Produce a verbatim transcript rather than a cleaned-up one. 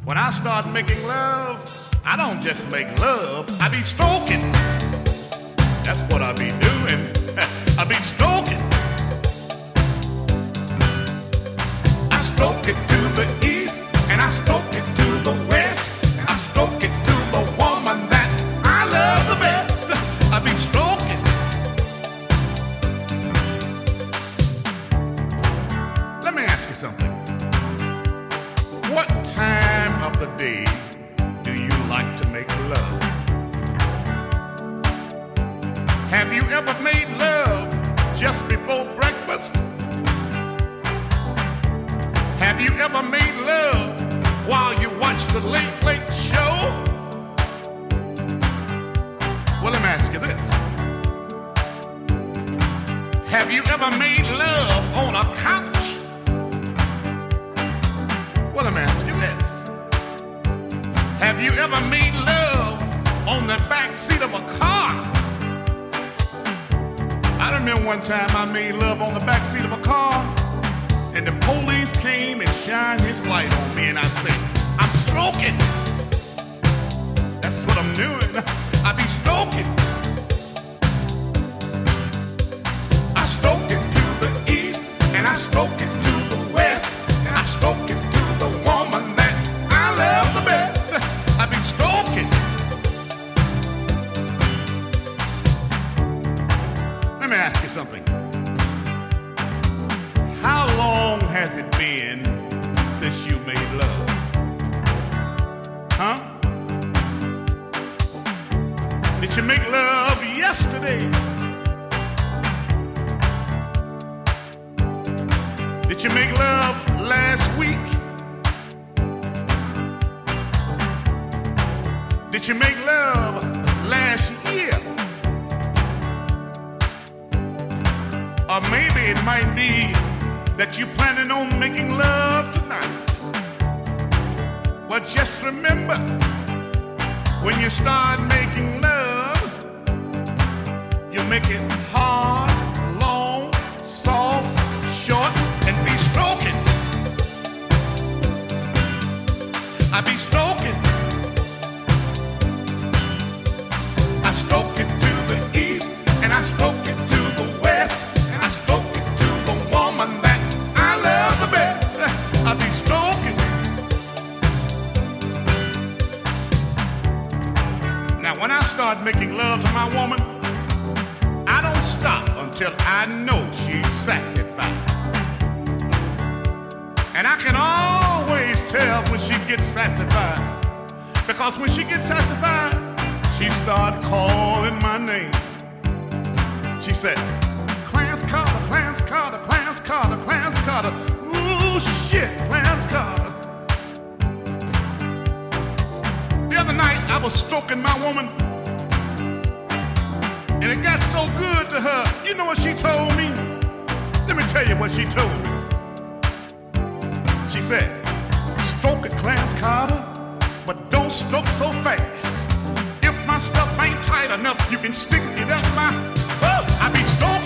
When I start making love, I don't just make love, I be stroking. That's what I be doing. I be stroking. I stroke it to the east, and I stroke it to the west. I stroke it to the woman that I love the best. I be stroking. Let me ask you something. What time of the day do you like to make love? Have you ever made love just before breakfast? Have you ever made love while you watch the Late Late Show? Well, let me ask you this. Have you ever made love on a couch? Well, let me ask you this. Have you ever made love on the back seat of a car? I remember one time I made love on the back seat of a car, and the police came and shined his light on me, and I said, I'm stroking. That's what I'm doing. I be stroking. I stroke it to the east, and I stroke it to the west, and I stroke it to the woman that I love the best. I be stroking. Let me ask you something. How long has it been since you made love? Huh? Did you make love yesterday? Did you make love last week? Did you make love last year? Or maybe it might be that you're planning on making love tonight. Well, just remember, when you start making love, you make it hard, long, soft, short, and be stroking. I be stroking. I stroke it to the east, and I stroke it to the west, and I stroke it to the woman that I love the best. I be stroking. Now, when I start making love to my woman, I don't stop until I know she's satisfied. And I can always tell when she gets satisfied, because when she gets satisfied, she started calling my name. She said, Clarence Carter, Clarence Carter, Clarence Carter, Clarence Carter. Ooh, shit, Clarence Carter. The other night, I was stroking my woman, and it got so good to her. You know what she told me? Let me tell you what she told me. She said, stroke it, Clarence Carter, but don't stroke so fast. If my stuff ain't tight enough, you can stick it up my, oh, I be stroking.